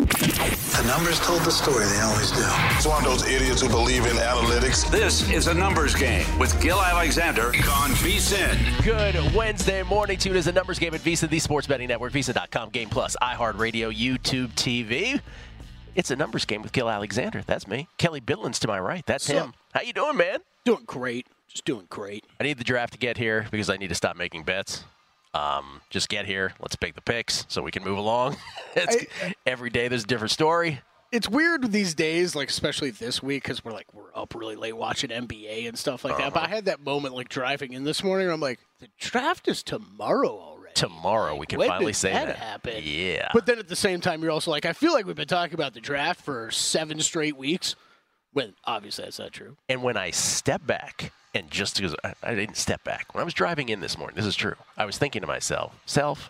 The numbers told the story, they always do. It's one of those idiots who believe in analytics. This is a numbers game with Gil Alexander on VSiN. Good Wednesday morning to you. It is a numbers game at VSiN, the sports betting network, VSiN.com, Game Plus, iHeartRadio, YouTube TV. It's a numbers game with Gil Alexander. That's me. Kelly Bidlin's to my right. That's him. How you doing, man? Doing great. Just doing great. I need the draft to get here because I need to stop making bets. Just get here. Let's pick the picks so we can move along. Every day there's a different story. It's weird these days, like especially this week, because we're up really late watching NBA and stuff like that. But I had that moment like driving in this morning, and I'm like, the draft is tomorrow already. Tomorrow, we can finally say that. When did that happen? Yeah. But then at the same time, you're also like, I feel like we've been talking about the draft for 7 straight weeks, when obviously that's not true. And when I step back, and just because I didn't step back, when I was driving in this morning, this is true, I was thinking to myself,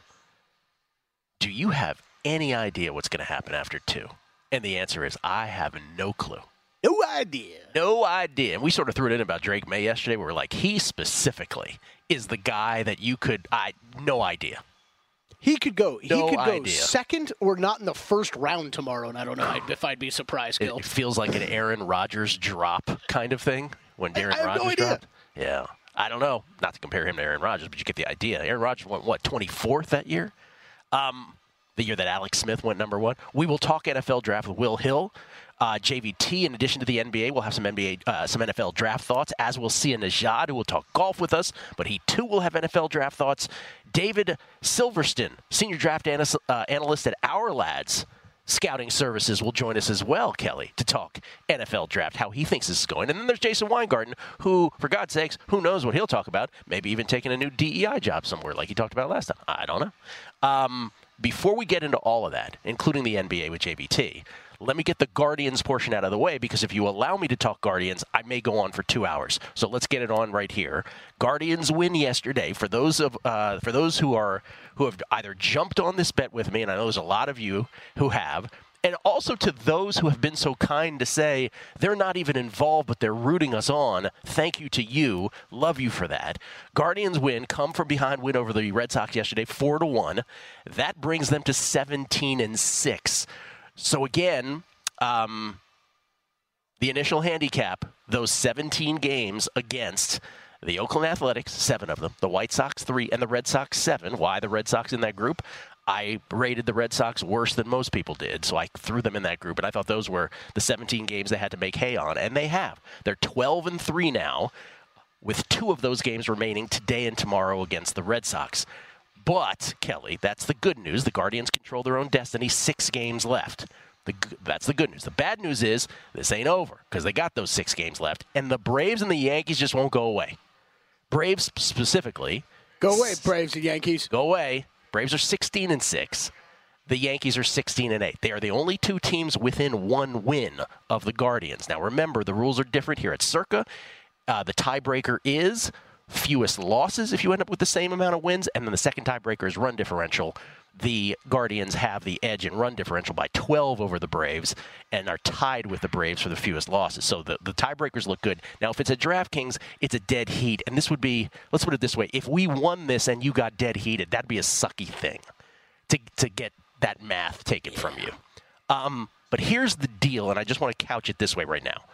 do you have any idea what's going to happen after 2? And the answer is, I have no clue. No idea. No idea. And we sort of threw it in about Drake May yesterday. We were like, he specifically is the guy that you could, no idea. He could go. No he could idea. go second or not in the first round tomorrow, and I don't know if I'd be surprised, Gil. It feels like an Aaron Rodgers drop kind of thing when Aaron Rodgers dropped. Yeah. I don't know. Not to compare him to Aaron Rodgers, but you get the idea. Aaron Rodgers went, 24th that year? The year that Alex Smith went number 1. We will talk NFL draft with Will Hill. JVT, in addition to the NBA, will have some NFL draft thoughts, as will Sia Nejad, who will talk golf with us, but he too will have NFL draft thoughts. David Silverston, senior draft analyst at Our Lads Scouting Services, will join us as well, Kelly, to talk NFL draft, how he thinks this is going. And then there's Jason Weingarten, who, for God's sakes, who knows what he'll talk about, maybe even taking a new DEI job somewhere like he talked about last time. I don't know. Before we get into all of that, including the NBA with JVT, let me get the Guardians portion out of the way, because if you allow me to talk Guardians, I may go on for 2 hours. So let's get it on right here. Guardians win yesterday. For those who have either jumped on this bet with me, and I know there's a lot of you who have, and also to those who have been so kind to say they're not even involved, but they're rooting us on. Thank you to you. Love you for that. Guardians win, come from behind win over the Red Sox yesterday, 4-1. That brings them to 17-6. So again, the initial handicap, those 17 games against the Oakland Athletics, 7 of them, the White Sox 3, and the Red Sox 7. Why the Red Sox in that group? I rated the Red Sox worse than most people did, so I threw them in that group, and I thought those were the 17 games they had to make hay on, and they have. They're 12-3 now, with 2 of those games remaining today and tomorrow against the Red Sox. But, Kelly, that's the good news. The Guardians control their own destiny, 6 games left. That's the good news. The bad news is this ain't over, because they got those 6 games left, and the Braves and the Yankees just won't go away. Braves specifically. Go away, Braves and Yankees. Go away. Braves are 16-6. The Yankees are 16-8. They are the only 2 teams within 1 win of the Guardians. Now, remember, the rules are different here at Circa. The tiebreaker is fewest losses if you end up with the same amount of wins, and then the second tiebreaker is run differential. The Guardians have the edge in run differential by 12 over the Braves and are tied with the Braves for the fewest losses. So the tiebreakers look good. Now, if it's at DraftKings, it's a dead heat. And this would be, let's put it this way, if we won this and you got dead heated, that'd be a sucky thing to get that math taken from you. But here's the deal, and I just want to couch it this way right now.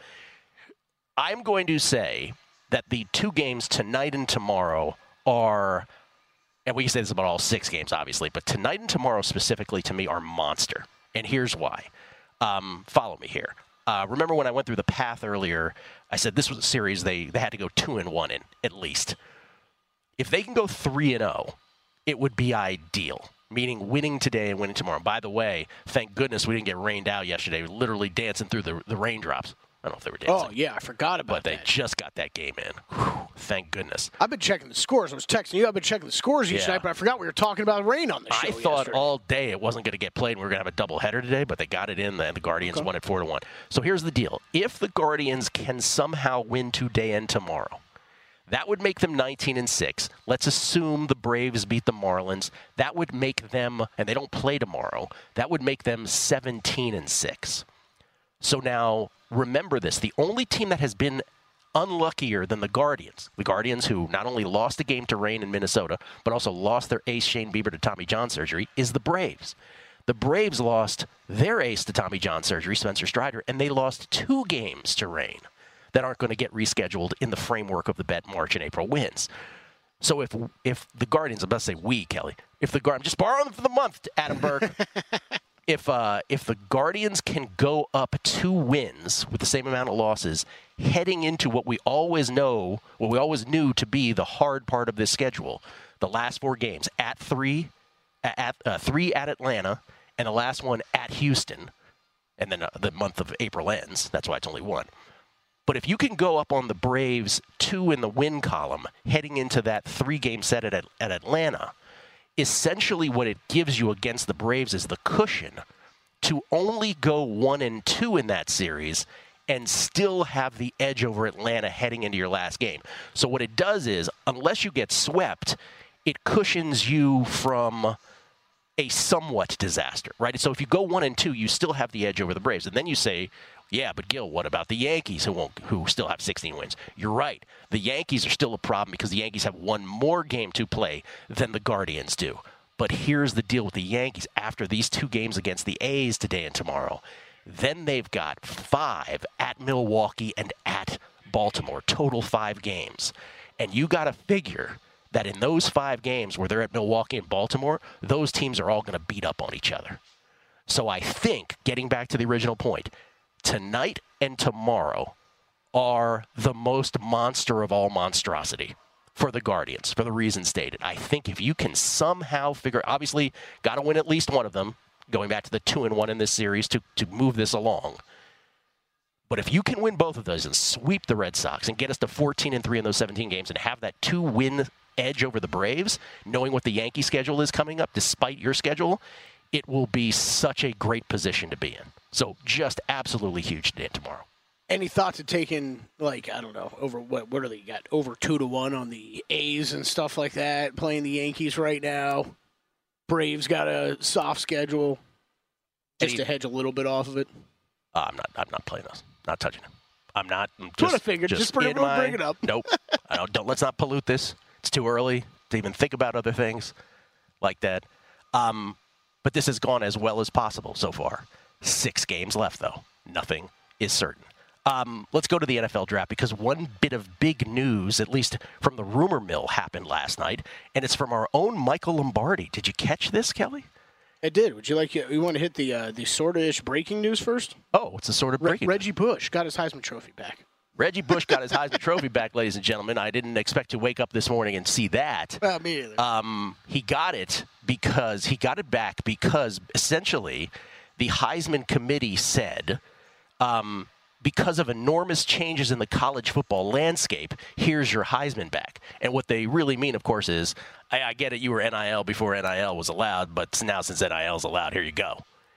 I'm going to say that the 2 games tonight and tomorrow are, and we can say this about all 6 games, obviously, but tonight and tomorrow specifically to me are monster. And here's why. Follow me here. Remember when I went through the path earlier, I said this was a series they had to go 2-1 in, at least. If they can go 3-0, it would be ideal, meaning winning today and winning tomorrow. By the way, thank goodness we didn't get rained out yesterday. We were literally dancing through the raindrops. I don't know if they were dancing. Oh, yeah, I forgot about that. But they just got that game in. Whew, thank goodness. I've been checking the scores. I was texting you. I've been checking the scores each night, but I forgot we were talking about rain on the show. I thought all day it wasn't going to get played and we were going to have a doubleheader today, but they got it in, and the Guardians won it 4-1. So here's the deal. If the Guardians can somehow win today and tomorrow, that would make them 19-6. Let's assume the Braves beat the Marlins. That would make them, and they don't play tomorrow, that would make them 17-6. So now, remember this. The only team that has been unluckier than the Guardians who not only lost a game to rain in Minnesota, but also lost their ace Shane Bieber to Tommy John surgery, is the Braves. The Braves lost their ace to Tommy John surgery, Spencer Strider, and they lost 2 games to rain that aren't going to get rescheduled in the framework of the bet March and April wins. So if the Guardians, I'm about to say we, Kelly, I'm just borrowing them for the month, Adam Burke. If the Guardians can go up 2 wins with the same amount of losses, heading into what we always knew to be the hard part of this schedule, the last 4 games at 3 at Atlanta, and the last one at Houston, and then the month of April ends. That's why it's only 1. But if you can go up on the Braves 2 in the win column, heading into that 3-game set at Atlanta, essentially what it gives you against the Braves is the cushion to only go 1-2 in that series and still have the edge over Atlanta heading into your last game. So what it does is, unless you get swept, it cushions you from a somewhat disaster, right? So if you go 1-2, you still have the edge over the Braves. And then you say, yeah, but Gil, what about the Yankees who still have 16 wins? You're right. The Yankees are still a problem because the Yankees have 1 more game to play than the Guardians do. But here's the deal with the Yankees. After these 2 games against the A's today and tomorrow, then they've got 5 at Milwaukee and at Baltimore, total 5 games. And you got to figure that in those 5 games where they're at Milwaukee and Baltimore, those teams are all going to beat up on each other. So I think, getting back to the original point, tonight and tomorrow are the most monster of all monstrosity for the Guardians, for the reasons stated. I think if you can somehow obviously, got to win at least one of them, going back to the 2-1 in this series to move this along. But if you can win both of those and sweep the Red Sox and get us to 14-3 in those 17 games and have that 2-win edge over the Braves, knowing what the Yankee schedule is coming up, despite your schedule, it will be such a great position to be in. So just absolutely huge today and tomorrow. Any thoughts of taking, like, I don't know, over what do they got? Over 2-1 on the A's and stuff like that, playing the Yankees right now. Braves got a soft schedule. Just to hedge a little bit off of it. I'm not playing those. Not touching them. I'm not. Just bring it up. Nope. Let's not pollute this. It's too early to even think about other things like that. But this has gone as well as possible so far. 6 games left, though. Nothing is certain. Let's go to the NFL draft because one bit of big news, at least from the rumor mill, happened last night, and it's from our own Michael Lombardi. Did you catch this, Kelly? I did. Would you like? You want to hit the sort-of-ish breaking news first? Oh, what's the sort of breaking? Reggie Bush got his Heisman Trophy back. Reggie Bush got his Heisman Trophy back, ladies and gentlemen. I didn't expect to wake up this morning and see that. Me either. He got it back because essentially the Heisman Committee said, because of enormous changes in the college football landscape, here's your Heisman back. And what they really mean, of course, is, I get it, you were NIL before NIL was allowed, but now since NIL is allowed, here you go.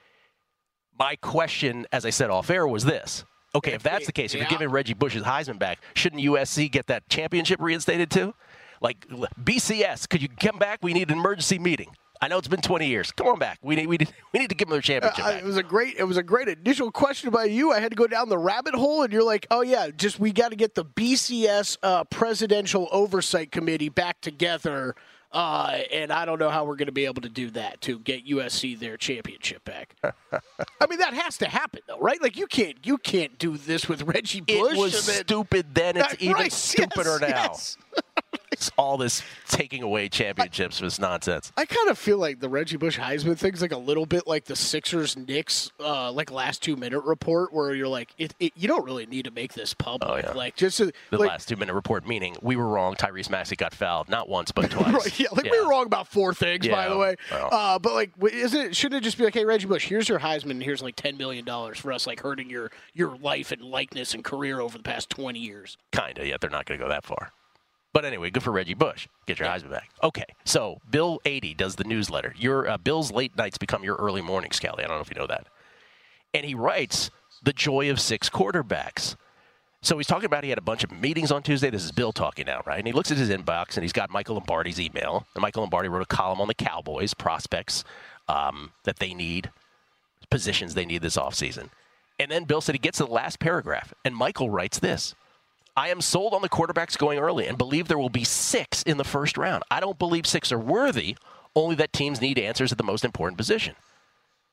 My question, as I said off air, was this. Okay, if that's the case, if you're giving Reggie Bush's Heisman back, shouldn't USC get that championship reinstated too? Like, BCS, could you come back? We need an emergency meeting. I know it's been 20 years. Come on back. We need to give them their championship back. It was a great initial question by you. I had to go down the rabbit hole, and you're like, oh, yeah, we got to get the BCS Presidential Oversight Committee back together, and I don't know how we're going to be able to do that to get USC their championship back. I mean, that has to happen, though, right? Like, you can't do this with Reggie Bush. It was stupid then. It's even stupider now. Yes. All this taking away championships was nonsense. I kind of feel like the Reggie Bush Heisman thing's like a little bit like the Sixers-Knicks like last 2-minute report, where you're like, you don't really need to make this public. Oh, yeah. Like just the last 2-minute report, meaning we were wrong. Tyrese Maxey got fouled not once but twice. Right, yeah, we were wrong about 4 things, by the way. Well. But like, shouldn't it just be like, hey, Reggie Bush, here's your Heisman, and here's like $10 million for us like hurting your life and likeness and career over the past 20 years? Kinda, yet they're not going to go that far. But anyway, good for Reggie Bush. Get your Heisman back. Okay, so Bill 80 does the newsletter. Your Bill's late nights become your early mornings, Kelly. I don't know if you know that. And he writes, the joy of 6 quarterbacks. So he's talking about he had a bunch of meetings on Tuesday. This is Bill talking now, right? And he looks at his inbox, and he's got Michael Lombardi's email. And Michael Lombardi wrote a column on the Cowboys, prospects that they need, positions they need this offseason. And then Bill said he gets to the last paragraph, and Michael writes this. I am sold on the quarterbacks going early and believe there will be 6 in the first round. I don't believe 6 are worthy, only that teams need answers at the most important position.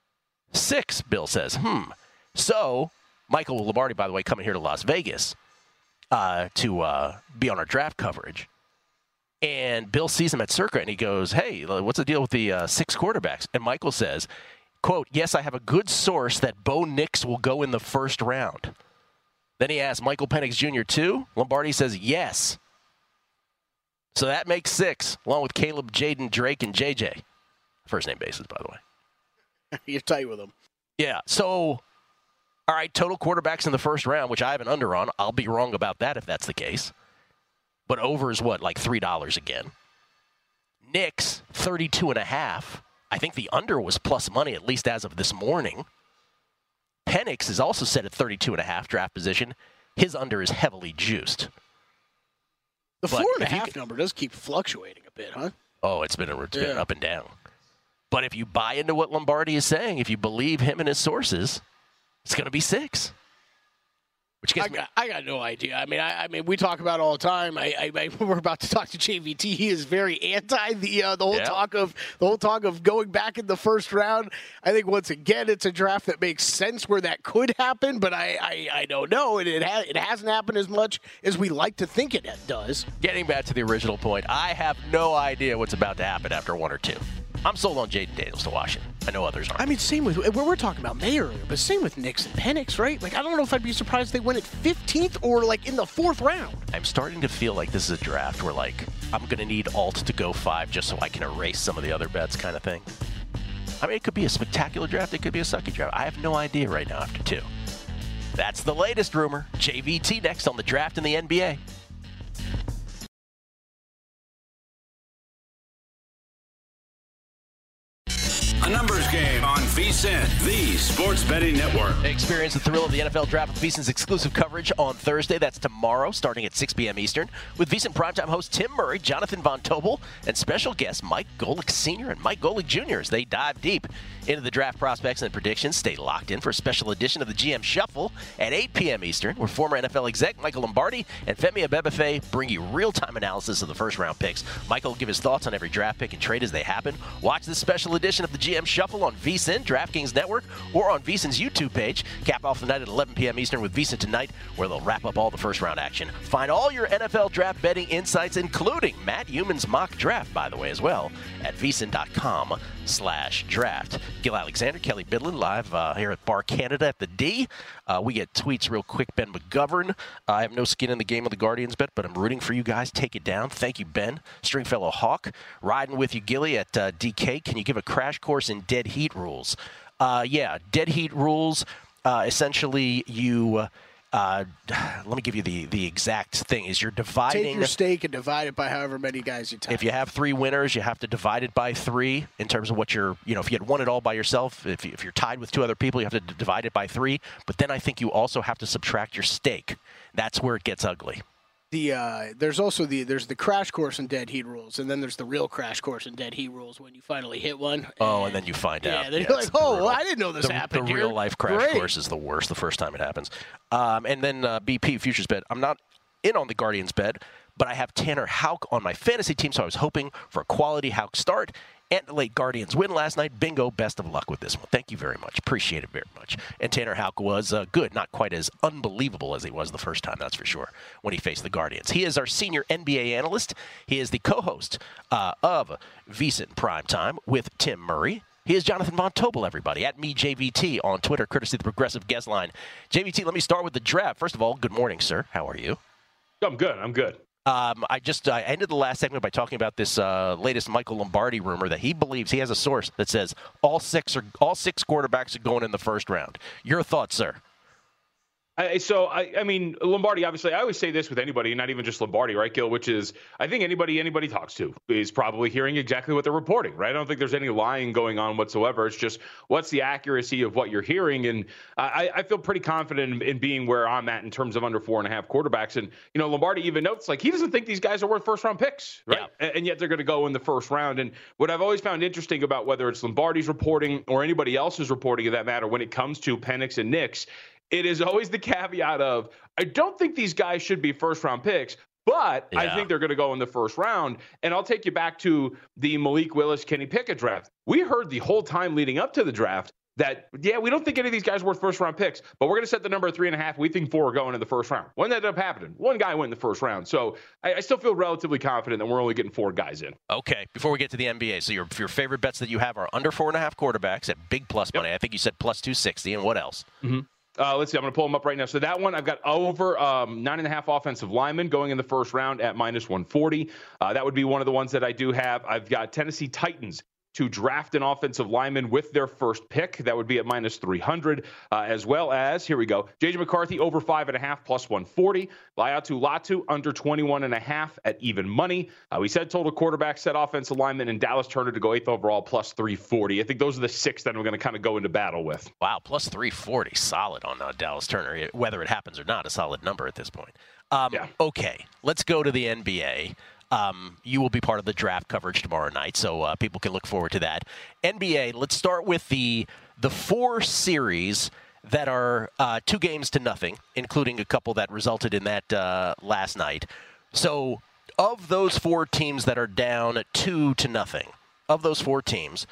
6, Bill says. So, Michael Lombardi, by the way, coming here to Las Vegas to be on our draft coverage. And Bill sees him at Circa, and he goes, hey, what's the deal with the 6 quarterbacks? And Michael says, quote, yes, I have a good source that Bo Nix will go in the first round. Then he asks, Michael Penix Jr. too? Lombardi says, yes. So that makes 6, along with Caleb, Jaden, Drake, and JJ. First name basis, by the way. You're tight with them. Yeah, so, all right, total quarterbacks in the first round, which I have an under on. I'll be wrong about that if that's the case. But over is what, like $3 again? Nix, 32.5. I think the under was plus money, at least as of this morning. Penix is also set at 32.5 draft position. His under is heavily juiced. The 4.5 number does keep fluctuating a bit, huh? Oh, it's been up and down. But if you buy into what Lombardi is saying, if you believe him and his sources, it's going to be 6. Which gets I got no idea. I mean, we talk about it all the time. We're about to talk to JVT. He is very anti the whole talk of going back in the first round. I think once again, it's a draft that makes sense where that could happen, but I don't know. It hasn't happened as much as we like to think it does. Getting back to the original point, I have no idea what's about to happen after 1 or 2. I'm sold on Jaden Daniels to Washington. I know others aren't. I mean, same with we're talking about May earlier, but same with Nix and Penix, right? Like, I don't know if I'd be surprised if they went at 15th or like in the 4th round. I'm starting to feel like this is a draft where like I'm going to need Alt to go 5 just so I can erase some of the other bets, kind of thing. I mean, it could be a spectacular draft. It could be a sucky draft. I have no idea right now after 2. That's the latest rumor. JVT next on the draft in the NBA. A numbers game on VSiN, the sports betting network. Experience the thrill of the NFL Draft with VSiN's exclusive coverage on Thursday. That's tomorrow, starting at 6 p.m. Eastern, with VSiN primetime host Tim Murray, Jonathan Von Tobel, and special guests Mike Golick Sr. and Mike Golick Jr. as they dive deep into the draft prospects and predictions. Stay locked in for a special edition of the GM Shuffle at 8 p.m. Eastern, where former NFL exec Michael Lombardi and Femi Abebefe bring you real-time analysis of the first-round picks. Michael will give his thoughts on every draft pick and trade as they happen. Watch this special edition of the GM Shuffle on VSiN, DraftKings Network, or on VSiN's YouTube page. Cap off the night at 11 p.m. Eastern with VSiN Tonight, where they'll wrap up all the first-round action. Find all your NFL draft betting insights, including Matt Human's mock draft, by the way, as well, at VSiN.com/draft. Gil Alexander, Kelly Bidlin, live here at Bar Canada at the D. We get tweets real quick. Ben McGovern, I have no skin in the game of the Guardians bet, but I'm rooting for you guys. Take it down. Thank you, Ben. Stringfellow Hawk, riding with you, Gilly, at DK. Can you give a crash course in dead heat rules? Yeah, dead heat rules. Essentially, you... let me give you the exact thing. Is you're dividing... Take your stake and divide it by however many guys you tie. If you have 3 winners, you have to divide it by 3 in terms of what you're... if you had won it all by yourself, if you're tied with 2 other people, you have to divide it by 3. But then I think you also have to subtract your stake. That's where it gets ugly. There's also the crash course in dead heat rules, and then there's the real crash course in dead heat rules when you finally hit one. And then you find out. Yeah, then you're like, oh, I didn't know this happened. The real life crash course is the worst the first time it happens. And then BP futures bet. I'm not in on the Guardians bet, but I have Tanner Houck on my fantasy team, so I was hoping for a quality Houck start. And the late Guardians win last night. Bingo. Best of luck with this one. Thank you very much. Appreciate it very much. And Tanner Houck was good. Not quite as unbelievable as he was the first time, that's for sure, when he faced the Guardians. He is our senior NBA analyst. He is the co-host of VSiN Primetime with Tim Murray. He is Jonathan Von Tobel, everybody, at MeJVT on Twitter, courtesy of the Progressive Guest Line. JVT, let me start with the draft. First of all, good morning, sir. How are you? I'm good. I ended the last segment by talking about this latest Michael Lombardi rumor that he believes he has a source that says all six quarterbacks are going in the first round. Your thoughts, sir? I mean, Lombardi, obviously, I always say this with anybody, not even just Lombardi, right, Gil, which is I think anybody talks to is probably hearing exactly what they're reporting, right? I don't think there's any lying going on whatsoever. It's just what's the accuracy of what you're hearing. And I feel pretty confident in being where I'm at in terms of under 4.5 quarterbacks. And, Lombardi even notes, like, he doesn't think these guys are worth first-round picks, right? Yeah. And yet they're going to go in the first round. And what I've always found interesting about whether it's Lombardi's reporting or anybody else's reporting of that matter when it comes to Penix and Nix, it is always the caveat of, I don't think these guys should be first-round picks, but I think they're going to go in the first round. And I'll take you back to the Malik Willis, Kenny Pickett draft. We heard the whole time leading up to the draft that, yeah, we don't think any of these guys are worth first-round picks, but we're going to set the number at 3.5. We think 4 are going in the first round. When that ended up happening, 1 guy went in the first round. So I still feel relatively confident that we're only getting 4 guys in. Okay, before we get to the NBA, so your favorite bets that you have are under 4.5 quarterbacks at big plus money. I think you said plus 260, and what else? Mm-hmm. Let's see. I'm going to pull them up right now. So that one, I've got over 9.5 offensive linemen going in the first round at minus 140. That would be one of the ones that I do have. I've got Tennessee Titans to draft an offensive lineman with their first pick. That would be at minus 300, as well as, here we go, J.J. McCarthy over 5.5 plus 140. Laiatu Latu under 21.5 at even money. We said total quarterback, set offensive lineman, and Dallas Turner to go 8th overall plus 340. I think those are the 6 that I'm going to kind of go into battle with. Wow, plus 340. Solid on Dallas Turner. Whether it happens or not, a solid number at this point. Okay, let's go to the NBA. You will be part of the draft coverage tomorrow night, so people can look forward to that. NBA, let's start with the 4 series that are 2 games to nothing, including a couple that resulted in that last night. So of those 4 teams that are down 2 to nothing, of those 4 teams,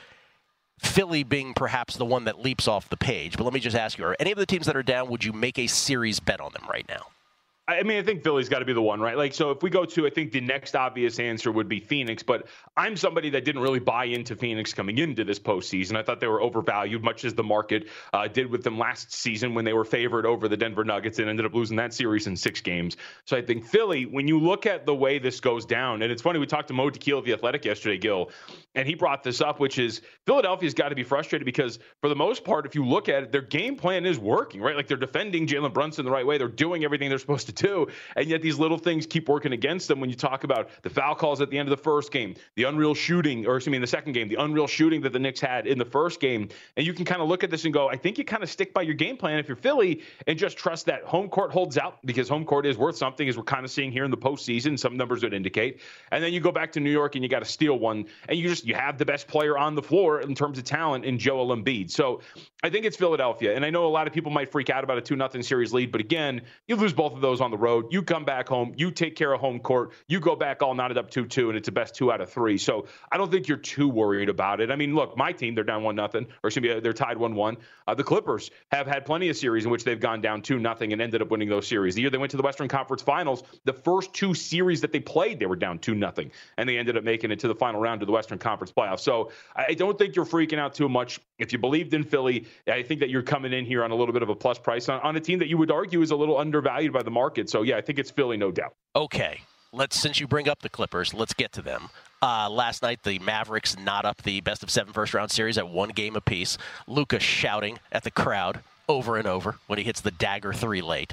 Philly being perhaps the one that leaps off the page. But let me just ask you, are any of the teams that are down, would you make a series bet on them right now? I mean, I think Philly's got to be the one, right? Like, so if we go to, I think the next obvious answer would be Phoenix, but I'm somebody that didn't really buy into Phoenix coming into this postseason. I thought they were overvalued, much as the market did with them last season when they were favored over the Denver Nuggets and ended up losing that series in 6 games. So I think Philly, when you look at the way this goes down, and it's funny, we talked to Mo Dakhil of The Athletic yesterday, Gil, and he brought this up, which is Philadelphia's got to be frustrated because for the most part, if you look at it, their game plan is working, right? Like they're defending Jalen Brunson the right way. They're doing everything they're supposed to do. And yet these little things keep working against them when you talk about the foul calls at the end of the first game, the unreal shooting, or excuse me, in the second game, the unreal shooting that the Knicks had in the first game. And you can kind of look at this and go, I think you kind of stick by your game plan if you're Philly and just trust that home court holds out because home court is worth something, as we're kind of seeing here in the postseason. Some numbers would indicate. And then you go back to New York and you got to steal one. And you have the best player on the floor in terms of talent in Joel Embiid. So I think it's Philadelphia. And I know a lot of people might freak out about a 2-0 series lead. But again, you lose both of those on the road. You come back home, you take care of home court, you go back all knotted up 2-2, and it's the best 2 out of 3. So I don't think you're too worried about it. I mean, look, my team, they're down 1-0, or excuse me, they're tied 1-1. The Clippers have had plenty of series in which they've gone down 2-0 and ended up winning those series. The year they went to the Western Conference Finals, the first 2 series that they played, they were down 2-0, and they ended up making it to the final round of the Western Conference playoffs. So I don't think you're freaking out too much. If you believed in Philly, I think that you're coming in here on a little bit of a plus price on a team that you would argue is a little undervalued by the market. So, yeah, I think it's Philly, no doubt. Okay, since you bring up the Clippers, let's get to them. Last night, the Mavericks knot up the best of 7 first-round series at 1 game apiece. Luka shouting at the crowd over and over when he hits the dagger 3 late.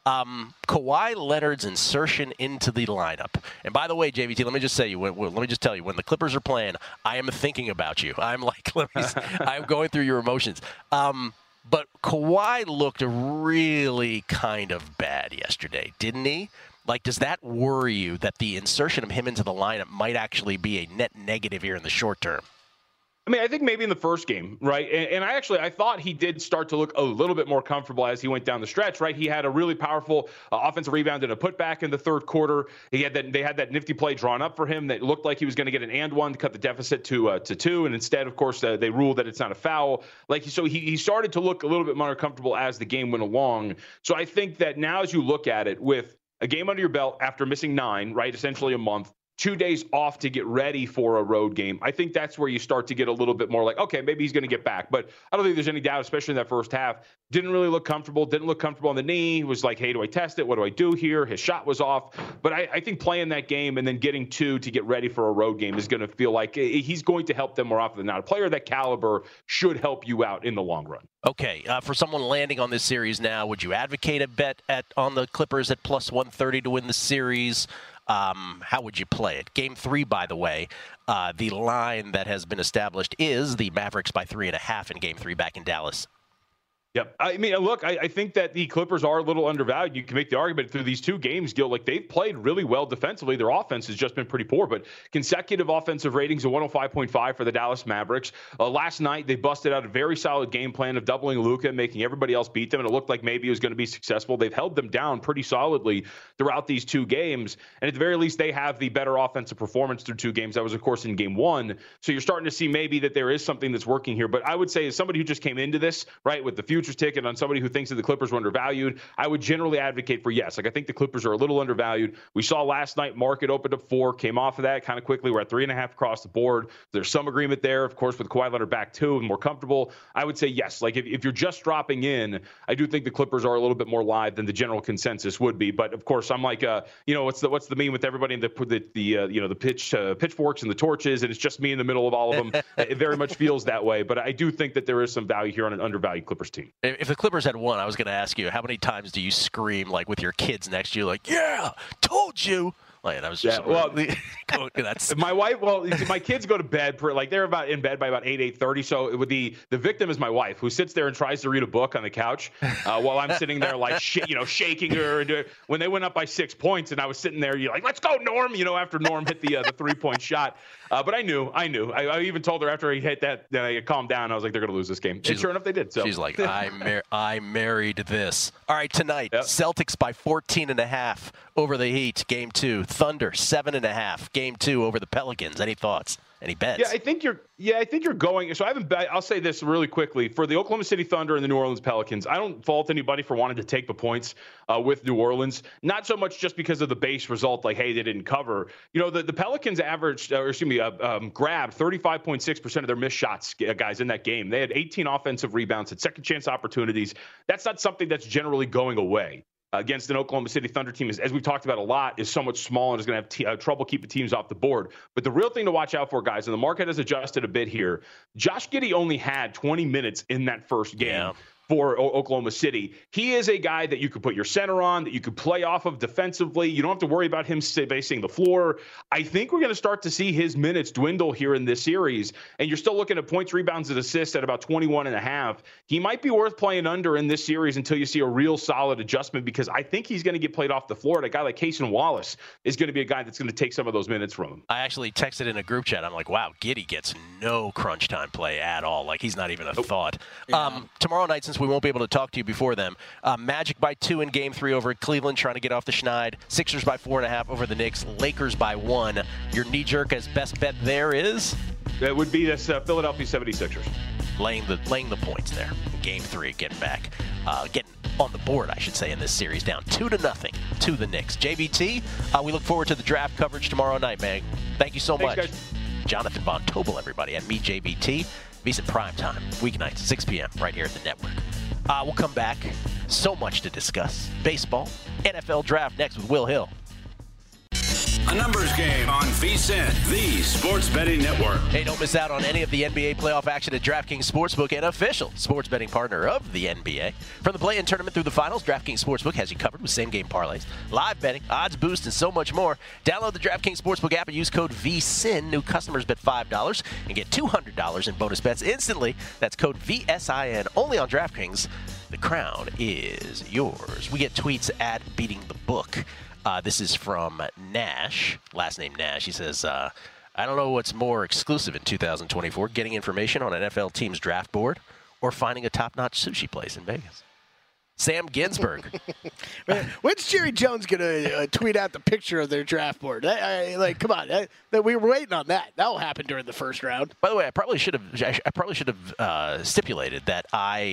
Kawhi Leonard's insertion into the lineup. And by the way, JVT, let me just tell you, when the Clippers are playing, I am thinking about you. I'm like, I'm going through your emotions. But Kawhi looked really kind of bad yesterday, didn't he? Like, does that worry you that the insertion of him into the lineup might actually be a net negative here in the short term? I mean, I think maybe in the first game, right? And I thought he did start to look a little bit more comfortable as he went down the stretch, right? He had a really powerful offensive rebound and a putback in the third quarter. They had that nifty play drawn up for him that looked like he was going to get an and one to cut the deficit to 2. And instead, of course, they ruled that it's not a foul. So he started to look a little bit more comfortable as the game went along. So I think that now as you look at it with a game under your belt after missing 9, right, essentially a month, 2 days off to get ready for a road game, I think that's where you start to get a little bit more like, okay, maybe he's going to get back. But I don't think there's any doubt, especially in that first half. Didn't really look comfortable. Didn't look comfortable on the knee. He was like, hey, do I test it? What do I do here? His shot was off. But I think playing that game and then getting 2 to get ready for a road game is going to feel like he's going to help them more often than not. A player of that caliber should help you out in the long run. Okay, for someone landing on this series now, would you advocate a bet on the Clippers at plus 130 to win the series? How would you play it? Game 3, by the way, the line that has been established is the Mavericks by 3.5 in Game 3 back in Dallas. Yep. I mean, look, I think that the Clippers are a little undervalued. You can make the argument through these two games, Gil, like they've played really well defensively. Their offense has just been pretty poor, but consecutive offensive ratings of 105.5 for the Dallas Mavericks. Last night, they busted out a very solid game plan of doubling Luka and making everybody else beat them, and it looked like maybe it was going to be successful. They've held them down pretty solidly throughout these two games, and at the very least, they have the better offensive performance through two games. That was, of course, in game one. So you're starting to see maybe that there is something that's working here. But I would say as somebody who just came into this, right, with the future ticket on somebody who thinks that the Clippers were undervalued, I would generally advocate for yes. Like I think the Clippers are a little undervalued. We saw last night market opened up 4, came off of that kind of quickly. We're at 3.5 across the board. There's some agreement there, of course, with Kawhi Leonard back 2 and more comfortable. I would say yes. Like if you're just dropping in, I do think the Clippers are a little bit more live than the general consensus would be. But of course, I'm like, what's the meme with everybody in the pitchforks and the torches, and it's just me in the middle of all of them. It very much feels that way. But I do think that there is some value here on an undervalued Clippers team. If the Clippers had won, I was going to ask you, how many times do you scream like with your kids next to you, like, yeah, told you? Like, that was just that's my wife. Well, my kids go to bed they're about in bed by about 8:30. So it would be the victim is my wife, who sits there and tries to read a book on the couch while I'm sitting there like shaking her. And when they went up by 6 points, and I was sitting there, you're like, let's go, Norm. After Norm hit the 3-point shot. But I knew. I even told her after he hit that I calmed down. I was like, they're going to lose this game. And sure enough, they did. So she's like, I married this. All right, tonight, yep. Celtics by 14.5 over the Heat. Game 2. Thunder 7.5. Game 2 over the Pelicans. Any thoughts? Any bets? I think you're going. So I'll say this really quickly for the Oklahoma City Thunder and the New Orleans Pelicans. I don't fault anybody for wanting to take the points with New Orleans. Not so much just because of the base result, like, hey, they didn't cover. The Pelicans grabbed 35.6% of their missed shots, guys, in that game. They had 18 offensive rebounds, had second chance opportunities. That's not something that's generally going away against an Oklahoma City Thunder team, as we've talked about a lot, is somewhat small and is going to have trouble keeping teams off the board. But the real thing to watch out for, guys, and the market has adjusted a bit here, Josh Giddey only had 20 minutes in that first game. Yeah. For Oklahoma City. He is a guy that you could put your center on, that you could play off of defensively. You don't have to worry about him spacing the floor. I think we're going to start to see his minutes dwindle here in this series, and you're still looking at points, rebounds, and assists at about 21.5. He might be worth playing under in this series until you see a real solid adjustment, because I think he's going to get played off the floor. And a guy like Cason Wallace is going to be a guy that's going to take some of those minutes from him. I actually texted in a group chat. I'm like, wow, Giddey gets no crunch time play at all. Like, he's not even a thought. Yeah. Tomorrow night, since we won't be able to talk to you before them, Magic by 2 in Game 3 over at Cleveland, trying to get off the schneid. Sixers by 4.5 over the Knicks. Lakers by 1. Your knee-jerk as best bet there is? That would be this Philadelphia 76ers. Laying the points there. Game 3, getting back. Getting on the board, I should say, in this series, down 2-0 to the Knicks. JVT, we look forward to the draft coverage tomorrow night, man. Thank you so much. Guys. Jonathan Von Tobel, everybody, and me, JVT. VSiN Primetime, weeknights, 6 p.m., right here at the network. We'll come back. So much to discuss. Baseball, NFL draft next with Will Hill. A numbers game on VSiN, the sports betting network. Hey, don't miss out on any of the NBA playoff action at DraftKings Sportsbook, an official sports betting partner of the NBA. From the play-in tournament through the finals, DraftKings Sportsbook has you covered with same-game parlays, live betting, odds boost, and so much more. Download the DraftKings Sportsbook app and use code VSiN. New customers bet $5 and get $200 in bonus bets instantly. That's code VSIN, only on DraftKings. The crown is yours. We get tweets at Beating the Book. This is from Nash, last name Nash. He says, I don't know what's more exclusive in 2024, getting information on an NFL team's draft board or finding a top-notch sushi place in Vegas. Sam Ginsberg. When's Jerry Jones going to tweet out the picture of their draft board? Come on. We were waiting on that. That will happen during the first round. By the way, I probably should have stipulated that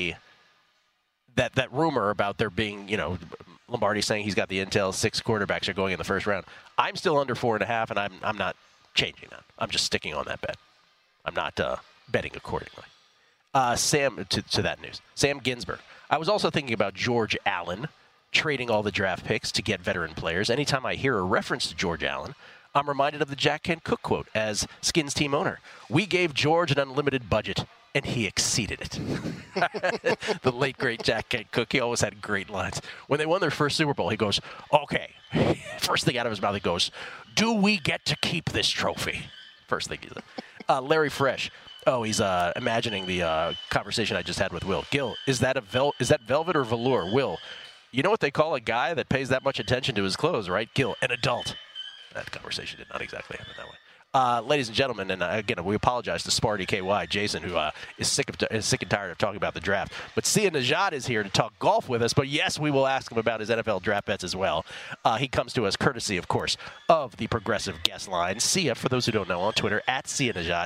that rumor about there being, Lombardi saying he's got the intel, 6 quarterbacks are going in the first round. I'm still under 4.5, and I'm not changing that. I'm just sticking on that bet. I'm not betting accordingly. Sam, to that news. Sam Ginsberg. I was also thinking about George Allen trading all the draft picks to get veteran players. Anytime I hear a reference to George Allen, I'm reminded of the Jack Kent Cooke quote as Skins team owner. We gave George an unlimited budget, and he exceeded it. The late, great Jack Kent Cooke, he always had great lines. When they won their first Super Bowl, he goes, okay. First thing out of his mouth, he goes, do we get to keep this trophy? First thing he said. Larry Fresh. Oh, he's imagining the conversation I just had with Will. Gil, is that velvet or velour? Will, you know what they call a guy that pays that much attention to his clothes, right? Gil, an adult. That conversation did not exactly happen that way. Ladies and gentlemen, and again, we apologize to Sparty KY, Jason, who is sick and tired of talking about the draft. But Sia Nejad is here to talk golf with us. But yes, we will ask him about his NFL draft bets as well. He comes to us courtesy, of course, of the Progressive Guest Line. Sia, for those who don't know, on Twitter, at Sia Nejad,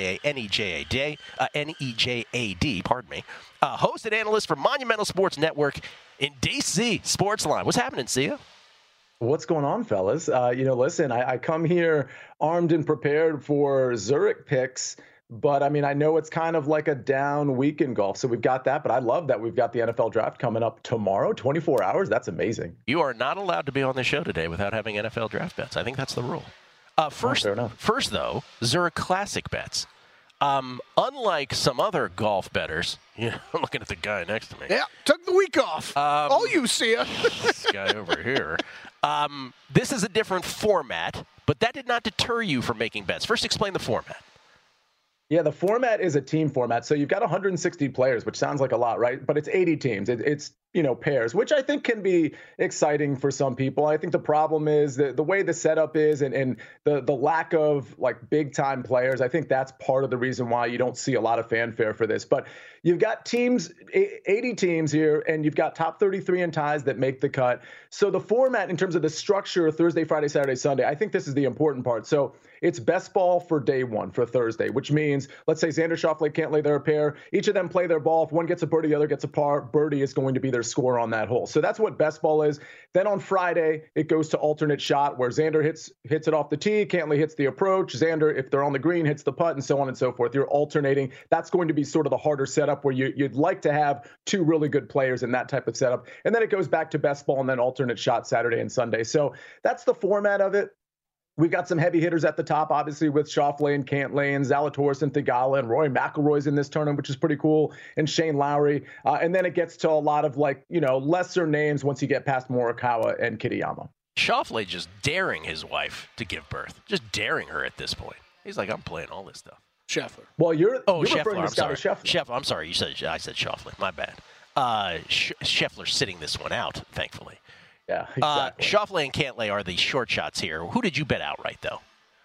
SIANEJAD, pardon me. Host and analyst for Monumental Sports Network in DC Sports Line. What's happening, Sia? What's going on, fellas? Listen, I come here armed and prepared for Zurich picks, but I mean, I know it's kind of like a down week in golf, so we've got that, but I love that we've got the NFL draft coming up tomorrow, 24 hours. That's amazing. You are not allowed to be on the show today without having NFL draft bets. I think that's the rule. First, though, Zurich Classic bets. Unlike some other golf bettors, I'm looking at the guy next to me. Yeah, took the week off. All you see this guy over here. This is a different format, but that did not deter you from making bets. First, explain the format. Yeah, the format is a team format. So you've got 160 players, which sounds like a lot, right? But it's 80 teams. It's pairs, which I think can be exciting for some people. I think the problem is the way the setup is and the lack of like big time players. I think that's part of the reason why you don't see a lot of fanfare for this. But you've got teams, 80 teams here, and you've got top 33 in ties that make the cut. So the format in terms of the structure, Thursday, Friday, Saturday, Sunday, I think this is the important part. So it's best ball for day one for Thursday, which means, let's say Xander Schauffele, Cantlay, they're a pair. Each of them play their ball. If one gets a birdie, the other gets a par. Birdie is going to be their score on that hole. So that's what best ball is. Then on Friday, it goes to alternate shot where Xander hits it off the tee, Cantlay hits the approach, Xander, if they're on the green, hits the putt, and so on and so forth. You're alternating. That's going to be sort of the harder setup where you'd like to have two really good players in that type of setup. And then it goes back to best ball and then alternate shot Saturday and Sunday. So that's the format of it. We've got some heavy hitters at the top, obviously, with Schauffele and Cantlay and Zalatoris and Theegala and Rory McIlroy's in this tournament, which is pretty cool, and Shane Lowry. And then it gets to a lot of, lesser names once you get past Morikawa and Kitayama. Schauffele just daring his wife to give birth, just daring her at this point. He's like, I'm playing all this stuff. Scheffler. Well, you're Scheffler. I'm sorry. Scheffler. I'm sorry. I said Schauffele. My bad. Scheffler's sitting this one out, thankfully. Yeah, exactly. Schauffele and Cantlay are the short shots here. Who did you bet outright, though?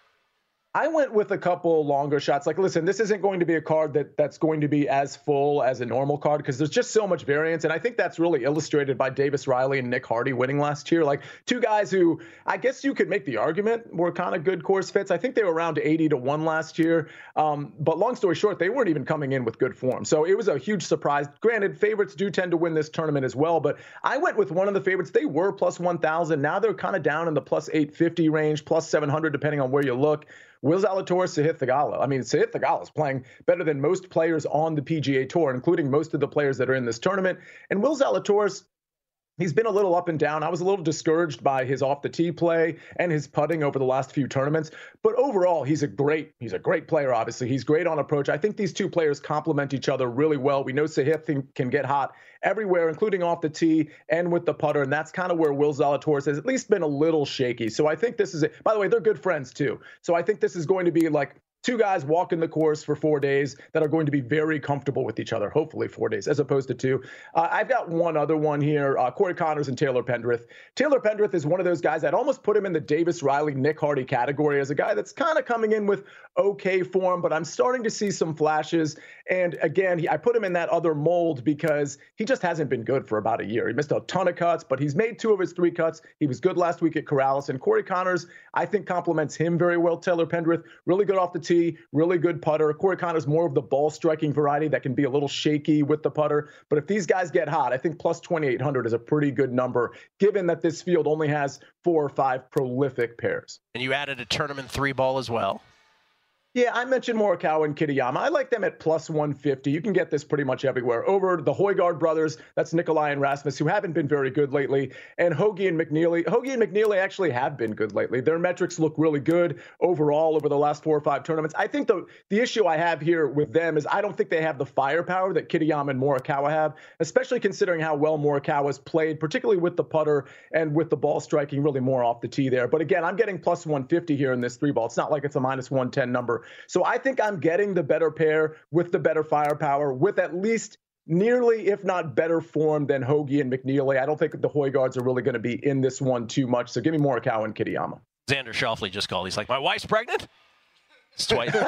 I went with a couple longer shots. Like, listen, this isn't going to be a card that's going to be as full as a normal card because there's just so much variance. And I think that's really illustrated by Davis Riley and Nick Hardy winning last year. Like two guys who I guess you could make the argument were kind of good course fits. I think they were around 80-1 last year. But long story short, they weren't even coming in with good form. So it was a huge surprise. Granted, favorites do tend to win this tournament as well. But I went with one of the favorites. They were plus 1,000. Now they're kind of down in the plus 850 range, plus 700, depending on where you look. Will Zalatoris, Sahith Theegala. I mean, Sahith Theegala is playing better than most players on the PGA Tour, including most of the players that are in this tournament. And Will Zalatoris, he's been a little up and down. I was a little discouraged by his off-the-tee play and his putting over the last few tournaments. But overall, he's a great player, obviously. He's great on approach. I think these two players complement each other really well. We know Sahith can get hot everywhere, including off the tee and with the putter, and that's kind of where Will Zalatoris has at least been a little shaky. So I think this is it. By the way, they're good friends, too. So I think this is going to be like two guys walking the course for 4 days that are going to be very comfortable with each other, hopefully 4 days, as opposed to two. I've got one other one here, Corey Connors and Taylor Pendrith. Taylor Pendrith is one of those guys, I'd almost put him in the Davis Riley, Nick Hardy category as a guy that's kind of coming in with okay form, but I'm starting to see some flashes. And again, I put him in that other mold because he just hasn't been good for about a year. He missed a ton of cuts, but he's made 2 of his 3 cuts. He was good last week at Corrales. And Corey Connors, I think, complements him very well. Taylor Pendrith, really good off the tee, really good putter. Corey Connors more of the ball striking variety that can be a little shaky with the putter. But if these guys get hot, I think plus 2,800 is a pretty good number, given that this field only has 4 or 5 prolific pairs. And you added a tournament 3-ball as well. Yeah, I mentioned Morikawa and Kitayama. I like them at plus 150. You can get this pretty much everywhere. Over the Højgaard brothers, that's Nikolai and Rasmus, who haven't been very good lately, and Hoagie and McNeely. Hoagie and McNeely actually have been good lately. Their metrics look really good overall over the last 4 or 5 tournaments. I think the issue I have here with them is I don't think they have the firepower that Kitayama and Morikawa have, especially considering how well Morikawa's played, particularly with the putter and with the ball striking really more off the tee there. But again, I'm getting plus 150 here in this 3-ball. It's not like it's a minus 110 number ever. So I think I'm getting the better pair with the better firepower, with at least nearly, if not better form than Hoagie and McNeely. I don't think the Højgaards are really going to be in this one too much. So give me Morikawa and Kitayama. Xander Schauffele just called. He's like, my wife's pregnant? It's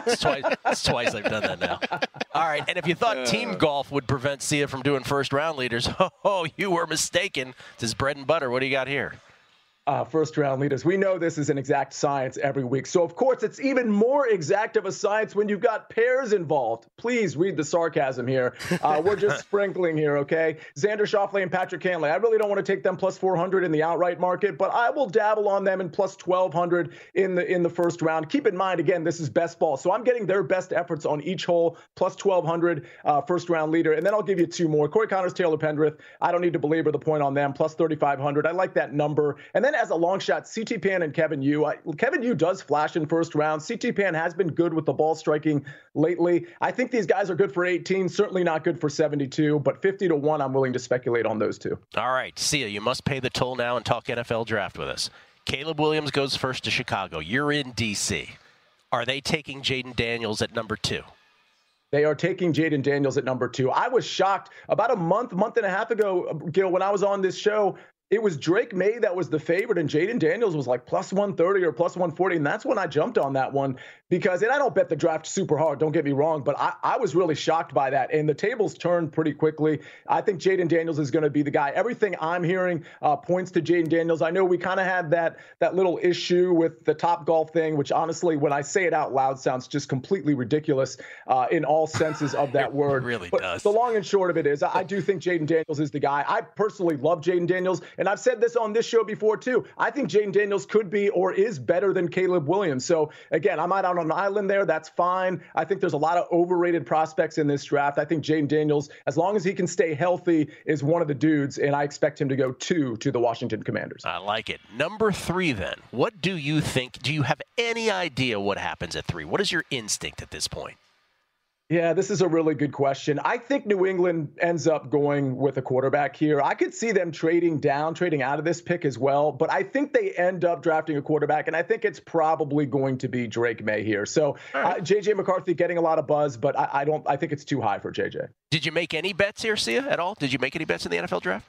twice I've done that now. All right, and if you thought team golf would prevent Sia from doing first-round leaders, you were mistaken. It's his bread and butter. What do you got here? First-round leaders. We know this is an exact science every week. So, of course, it's even more exact of a science when you've got pairs involved. Please read the sarcasm here. We're just sprinkling here, okay? Xander Schauffele and Patrick Cantlay. I really don't want to take them plus 400 in the outright market, but I will dabble on them in plus 1,200 in the first round. Keep in mind, again, this is best ball. So I'm getting their best efforts on each hole, plus 1,200 first-round leader. And then I'll give you two more. Corey Connors, Taylor Pendrith. I don't need to belabor the point on them, plus 3,500. I like that number. And then as a long shot, CT Pan and Kevin Yu. Kevin Yu does flash in first round. CT Pan has been good with the ball striking lately. I think these guys are good for 18, certainly not good for 72, but 50-1, I'm willing to speculate on those two. All right, Sia, you must pay the toll now and talk NFL draft with us. Caleb Williams goes first to Chicago. You're in D.C. Are they taking Jaden Daniels at number 2? They are taking Jaden Daniels at number 2. I was shocked about a month and a half ago, Gil, when I was on this show. It was Drake May that was the favorite, and Jaden Daniels was like plus 130 or plus 140, and that's when I jumped on that one because, and I don't bet the draft super hard, don't get me wrong, but I was really shocked by that, and the tables turned pretty quickly. I think Jaden Daniels is going to be the guy. Everything I'm hearing points to Jaden Daniels. I know we kind of had that little issue with the Topgolf thing, which honestly, when I say it out loud, sounds just completely ridiculous in all senses of that word. It really but does. The long and short of it is I do think Jaden Daniels is the guy. I personally love Jaden Daniels. And I've said this on this show before, too. I think Jaden Daniels could be or is better than Caleb Williams. So, again, I'm out on an island there. That's fine. I think there's a lot of overrated prospects in this draft. I think Jaden Daniels, as long as he can stay healthy, is one of the dudes, and I expect him to go 2 to the Washington Commanders. I like it. Number 3, then. What do you think? Do you have any idea what happens at 3? What is your instinct at this point? Yeah, this is a really good question. I think New England ends up going with a quarterback here. I could see them trading out of this pick as well, but I think they end up drafting a quarterback, and I think it's probably going to be Drake May here. So J.J. McCarthy getting a lot of buzz, but I think it's too high for J.J. Did you make any bets here, Sia, at all? Did you make any bets in the NFL draft?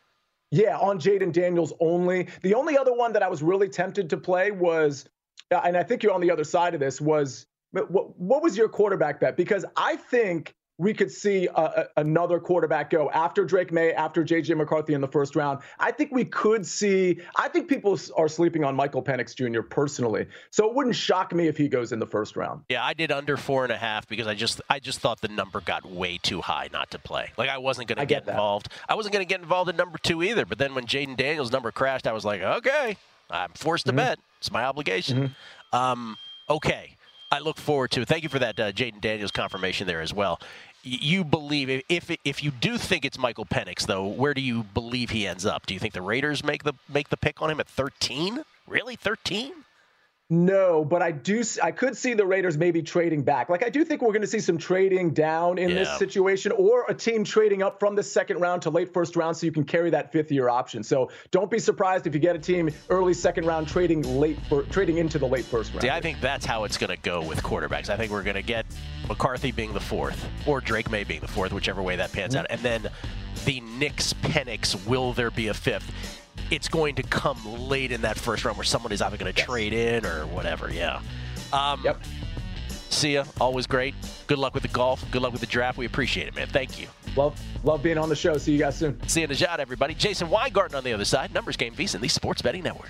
Yeah, on Jaden Daniels only. The only other one that I was really tempted to play was, and I think you're on the other side of this, was what was your quarterback bet? Because I think we could see another quarterback go after Drake May, after J.J. McCarthy in the first round. I think we could see – I think people are sleeping on Michael Penix Jr. personally. So it wouldn't shock me if he goes in the first round. Yeah, I did under 4.5 because I just thought the number got way too high not to play. Like, I wasn't going to get involved. I wasn't going to get involved in number 2 either. But then when Jaden Daniels' number crashed, I was like, okay, I'm forced to bet. It's my obligation. Okay. I look forward to it. Thank you for that Jaden Daniels confirmation there as well. You believe, if you do think it's Michael Penix, though, where do you believe he ends up? Do you think the Raiders make the pick on him at 13? Really, 13? No, but I could see the Raiders maybe trading back. Like, I do think we're going to see some trading down in this situation, or a team trading up from the second round to late first round so you can carry that fifth-year option. So don't be surprised if you get a team early second round trading into the late first round. See, I think that's how it's going to go with quarterbacks. I think we're going to get McCarthy being the 4th, or Drake May being the 4th, whichever way that pans out. And then the Knicks Penix, will there be a 5th? It's going to come late in that first round where someone is either going to trade in or whatever. Yeah. Yep. Sia, always great. Good luck with the golf. Good luck with the draft. We appreciate it, man. Thank you. Love being on the show. See you guys soon. Sia Nejad, everybody. Jason Weingarten on the other side. Numbers Game VSiN, the Sports Betting Network.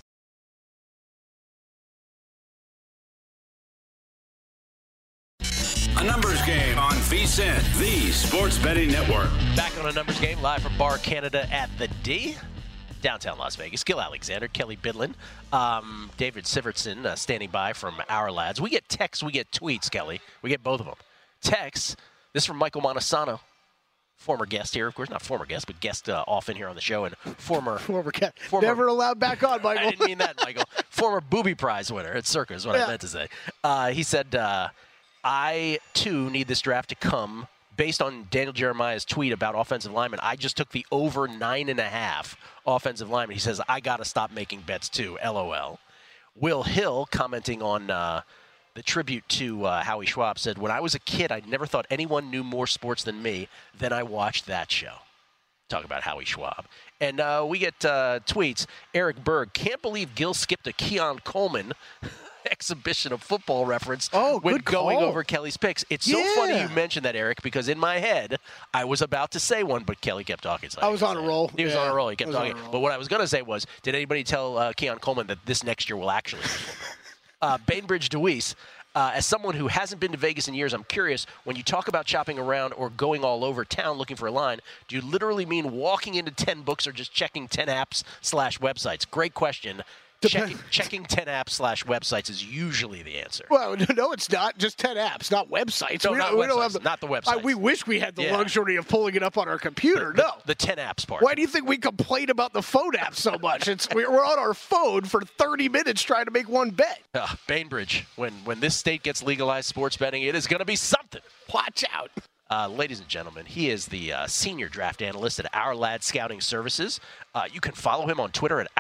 A numbers game on VSiN, the Sports Betting Network. Back on a numbers game, live from Bar Canada at the D. Downtown Las Vegas. Gil Alexander, Kelly Bidlin, David Sivertson standing by from our lads. We get texts, we get tweets, Kelly. We get both of them. Texts, this is from Michael Montesano, former guest here. Of course, not former guest, but guest often here on the show. And former guest. Never allowed back on, Michael. I didn't mean that, Michael. Former Booby Prize winner at Circa is what I meant to say. He said, I, too, need this draft to come. Based on Daniel Jeremiah's tweet about offensive linemen, I just took the over 9.5 offensive linemen. He says, I got to stop making bets too, LOL. Will Hill commenting on The tribute to Howie Schwab said, when I was a kid, I never thought anyone knew more sports than me. Then I watched that show. Talk about Howie Schwab. And we get tweets. Eric Berg, can't believe Gil skipped a Keon Coleman exhibition of football reference when going over Kelly's picks. It's so funny you mentioned that, Eric, because in my head, I was about to say one, but Kelly kept talking. So I was on a roll. He was on a roll. He kept talking. But what I was going to say was, did anybody tell Keon Coleman that this next year will actually be football? Bainbridge DeWeese, as someone who hasn't been to Vegas in years, I'm curious, when you talk about shopping around or going all over town looking for a line, do you literally mean walking into 10 books or just checking 10 apps/websites? Great question. Checking 10 apps/websites is usually the answer. Well, no, it's not. Just 10 apps, not websites. No, not the websites. We wish we had the luxury of pulling it up on our computer. The 10 apps part. Why do you think we complain about the phone app so much? We're on our phone for 30 minutes trying to make one bet. Bainbridge, when this state gets legalized sports betting, it is going to be something. Watch out. Ladies and gentlemen, he is the senior draft analyst at Our Lads Scouting Services. You can follow him on Twitter at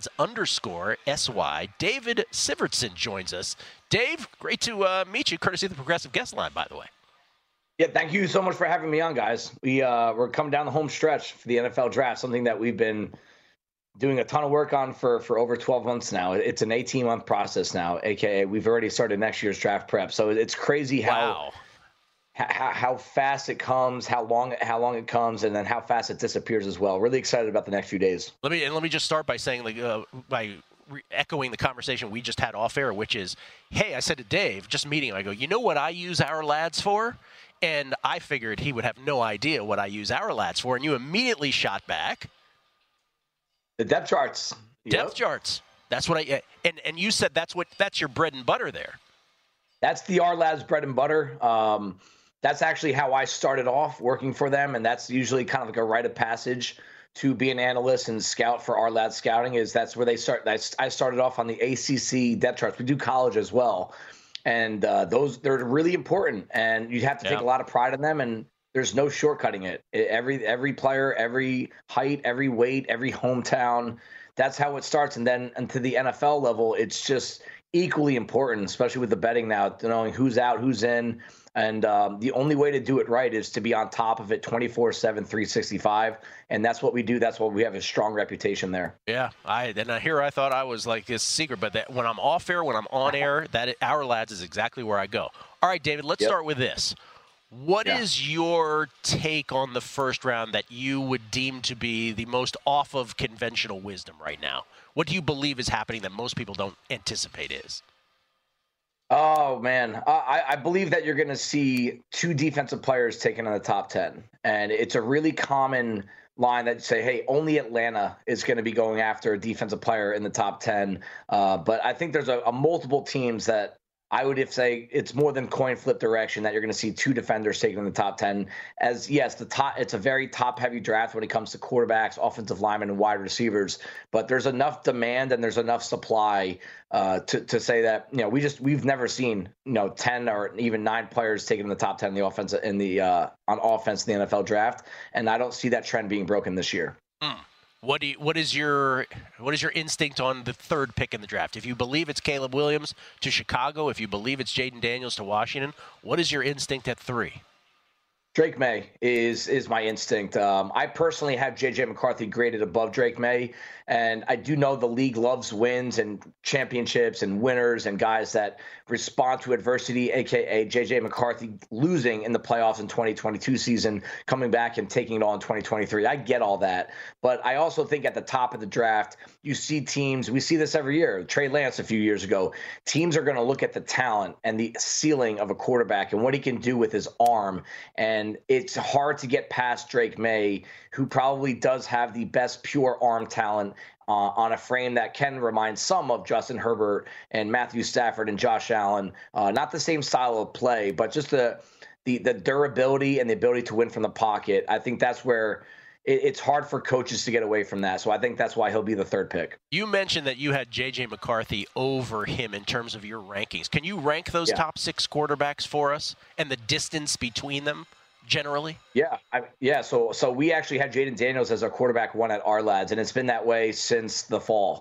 OurLads_SY. David Sivertson joins us. Dave, great to meet you, courtesy of the Progressive Guest Line, by the way. Yeah, thank you so much for having me on, guys. We're coming down the home stretch for the NFL draft, something that we've been doing a ton of work on for over 12 months now. It's an 18-month process now, a.k.a. we've already started next year's draft prep. So it's crazy how fast it comes, how long it comes, and then how fast it disappears as well. Really excited about the next few days. Let me just start by saying, echoing the conversation we just had off air, which is, hey, I said to Dave, just meeting him, I go, you know what I use Our Lads for? And I figured he would have no idea what I use Our Lads for, and you immediately shot back. The depth charts. Depth charts. That's what and you said that's your bread and butter there. That's the Our Lads bread and butter. That's actually how I started off working for them, and that's usually kind of like a rite of passage to be an analyst and scout for Our Lads Scouting. That's where they start. I started off on the ACC depth charts. We do college as well, and they're really important, and you have to take a lot of pride in them. And there's no shortcutting it. Every player, every height, every weight, every hometown. That's how it starts, and then to the NFL level, it's just equally important, especially with the betting now, knowing who's out, who's in. And the only way to do it right is to be on top of it 24/7, 365. And that's what we do. That's why we have a strong reputation there. Yeah. I thought I was like this secret, but that when I'm off air, when I'm on air, that Our Lads is exactly where I go. All right, David, let's start with this. What is your take on the first round that you would deem to be the most off of conventional wisdom right now? What do you believe is happening that most people don't anticipate is? Oh, man. I believe that you're going to see 2 defensive players taken in the top 10. And it's a really common line that say, hey, only Atlanta is going to be going after a defensive player in the top 10. But I think there's a multiple teams that I would say it's more than coin flip direction that you're going to see 2 defenders taken in the top 10. As yes, it's a very top heavy draft when it comes to quarterbacks, offensive linemen, and wide receivers. But there's enough demand and there's enough supply to say that we've never seen 10 or even 9 players taken in the top 10 in the offense on offense in the NFL draft, and I don't see that trend being broken this year. What is your instinct on the 3rd pick in the draft? If you believe it's Caleb Williams to Chicago, if you believe it's Jaden Daniels to Washington, what is your instinct at 3? Drake May is my instinct. I personally have J.J. McCarthy graded above Drake May, and I do know the league loves wins and championships and winners and guys that respond to adversity, a.k.a. J.J. McCarthy losing in the playoffs in 2022 season, coming back and taking it all in 2023. I get all that, but I also think at the top of the draft, you see teams, we see this every year, Trey Lance a few years ago, teams are going to look at the talent and the ceiling of a quarterback and what he can do with his arm, and it's hard to get past Drake May, who probably does have the best pure arm talent on a frame that can remind some of Justin Herbert and Matthew Stafford and Josh Allen. Not the same style of play, but just the durability and the ability to win from the pocket. I think that's where it's hard for coaches to get away from that. So I think that's why he'll be the 3rd pick. You mentioned that you had J.J. McCarthy over him in terms of your rankings. Can you rank those top 6 quarterbacks for us and the distance between them generally? Yeah. So we actually had Jaden Daniels as our quarterback one at our lads, and it's been that way since the fall.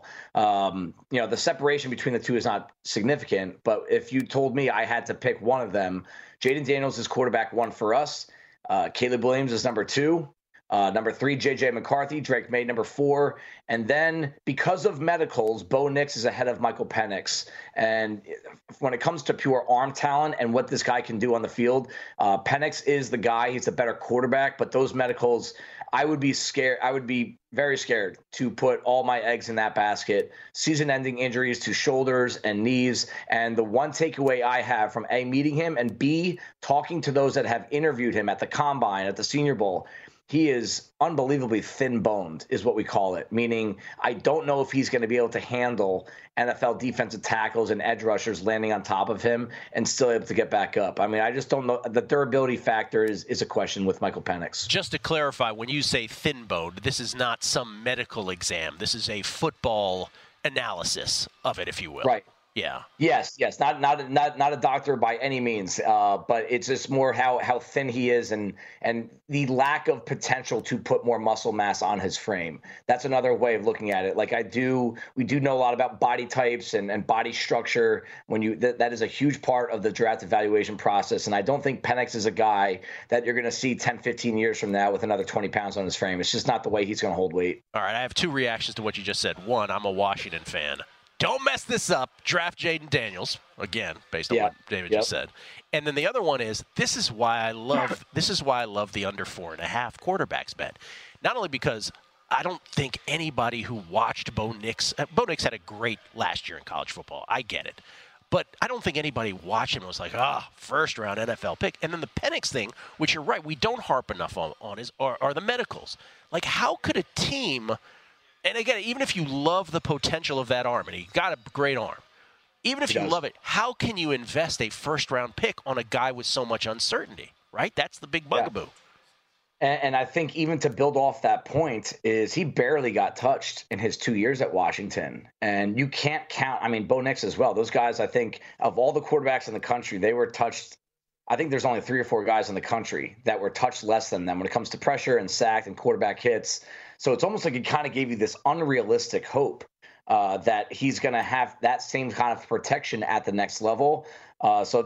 The separation between the two is not significant, but if you told me I had to pick one of them, Jaden Daniels is quarterback one for us. Caleb Williams is number 2. Number 3, J.J. McCarthy, Drake May, number 4. And then because of medicals, Bo Nix is ahead of Michael Penix. And when it comes to pure arm talent and what this guy can do on the field, Penix is the guy. He's a better quarterback. But those medicals, I would be scared. I would be very scared to put all my eggs in that basket. Season-ending injuries to shoulders and knees. And the one takeaway I have from A, meeting him, and B, talking to those that have interviewed him at the Combine, at the Senior Bowl, he is unbelievably thin-boned, is what we call it, meaning I don't know if he's going to be able to handle NFL defensive tackles and edge rushers landing on top of him and still able to get back up. I mean, I just don't know. The durability factor is a question with Michael Penix. Just to clarify, when you say thin-boned, this is not some medical exam. This is a football analysis of it, if you will. Right. Yeah. Yes. Not a doctor by any means, but it's just more how thin he is and the lack of potential to put more muscle mass on his frame. That's another way of looking at it. Like we do know a lot about body types and body structure. That is a huge part of the draft evaluation process. And I don't think Penix is a guy that you're going to see 10, 15 years from now with another 20 pounds on his frame. It's just not the way he's going to hold weight. All right. I have 2 reactions to what you just said. One, I'm a Washington fan. Don't mess this up. Draft Jaden Daniels again, based on what David just said. And then the other one is this is why I love the under 4.5 quarterbacks bet. Not only because I don't think anybody who watched Bo Nix had a great last year in college football. I get it. But I don't think anybody watched him and was like, first round NFL pick. And then the Penix thing, which you're right, we don't harp enough on are the medicals. Like, how could a team, and again, even if you love the potential of that arm, and he got a great arm, even if you love it, how can you invest a first-round pick on a guy with so much uncertainty, right? That's the big bugaboo. And I think even to build off that point is he barely got touched in his 2 years at Washington. And you can't count, Bo Nix as well. Those guys, I think, of all the quarterbacks in the country, they were touched. I think there's only 3 or 4 guys in the country that were touched less than them when it comes to pressure and sack and quarterback hits. So it's almost like it kind of gave you this unrealistic hope that he's going to have that same kind of protection at the next level. So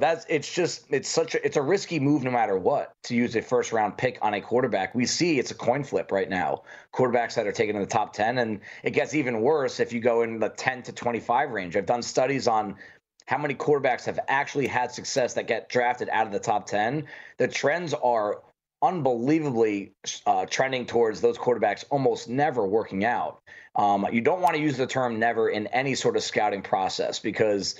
it's a risky move no matter what to use a first round pick on a quarterback. We see it's a coin flip right now. Quarterbacks that are taken in the top 10, and it gets even worse if you go in the 10 to 25 range. I've done studies on how many quarterbacks have actually had success that get drafted out of the top 10. The trends are unbelievably trending towards those quarterbacks almost never working out. You don't want to use the term never in any sort of scouting process because,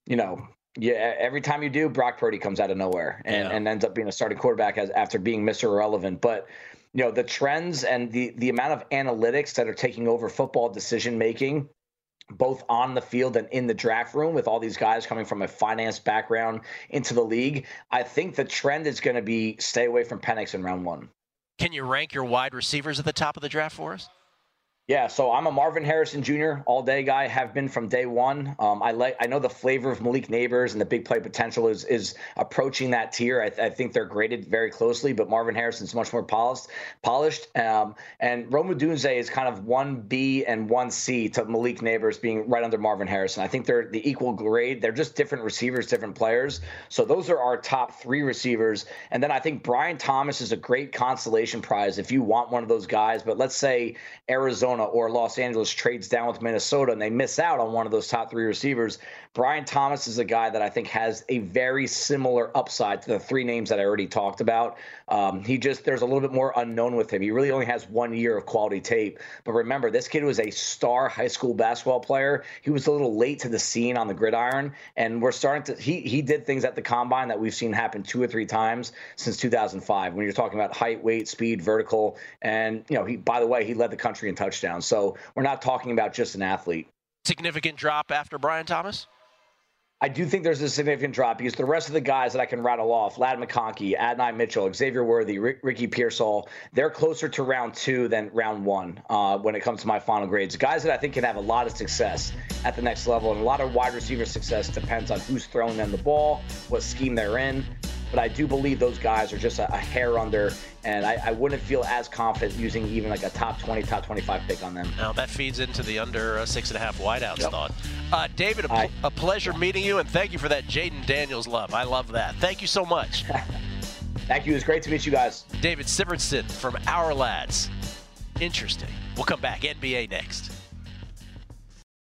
every time you do, Brock Purdy comes out of nowhere and ends up being a starting quarterback after being Mr. Irrelevant. But, the trends and the amount of analytics that are taking over football decision-making, both on the field and in the draft room with all these guys coming from a finance background into the league, I think the trend is going to be stay away from Penix in round 1. Can you rank your wide receivers at the top of the draft for us? Yeah, so I'm a Marvin Harrison Jr. all-day guy, have been from day one. I know the flavor of Malik Nabers and the big play potential is approaching that tier. I think they're graded very closely, but Marvin Harrison's much more polished. And Rome Odunze is kind of 1B and 1C to Malik Nabers being right under Marvin Harrison. I think they're the equal grade. They're just different receivers, different players. So those are our top 3 receivers. And then I think Brian Thomas is a great consolation prize if you want one of those guys. But let's say Arizona or Los Angeles trades down with Minnesota and they miss out on one of those top 3 receivers. Brian Thomas is a guy that I think has a very similar upside to the 3 names that I already talked about. There's a little bit more unknown with him. He really only has 1 year of quality tape. But remember, this kid was a star high school basketball player. He was a little late to the scene on the gridiron. And we're starting to, he did things at the combine that we've seen happen 2 or 3 times since 2005. When you're talking about height, weight, speed, vertical. And, by the way, he led the country in touchdowns. So we're not talking about just an athlete. Significant drop after Brian Thomas? I do think there's a significant drop because the rest of the guys that I can rattle off, Ladd McConkey, Adonai Mitchell, Xavier Worthy, Ricky Pearsall, they're closer to round 2 than round 1 when it comes to my final grades. Guys that I think can have a lot of success at the next level, and a lot of wide receiver success depends on who's throwing them the ball, what scheme they're in. but I do believe those guys are just a hair under, and I wouldn't feel as confident using even like a top 20, top 25 pick on them. Now that feeds into the under 6.5 wideouts thought. David, a pleasure meeting you, and thank you for that Jayden Daniels love. I love that. Thank you so much. Thank you. It was great to meet you guys. David Syvertson from Our Lads. Interesting. We'll come back. NBA next.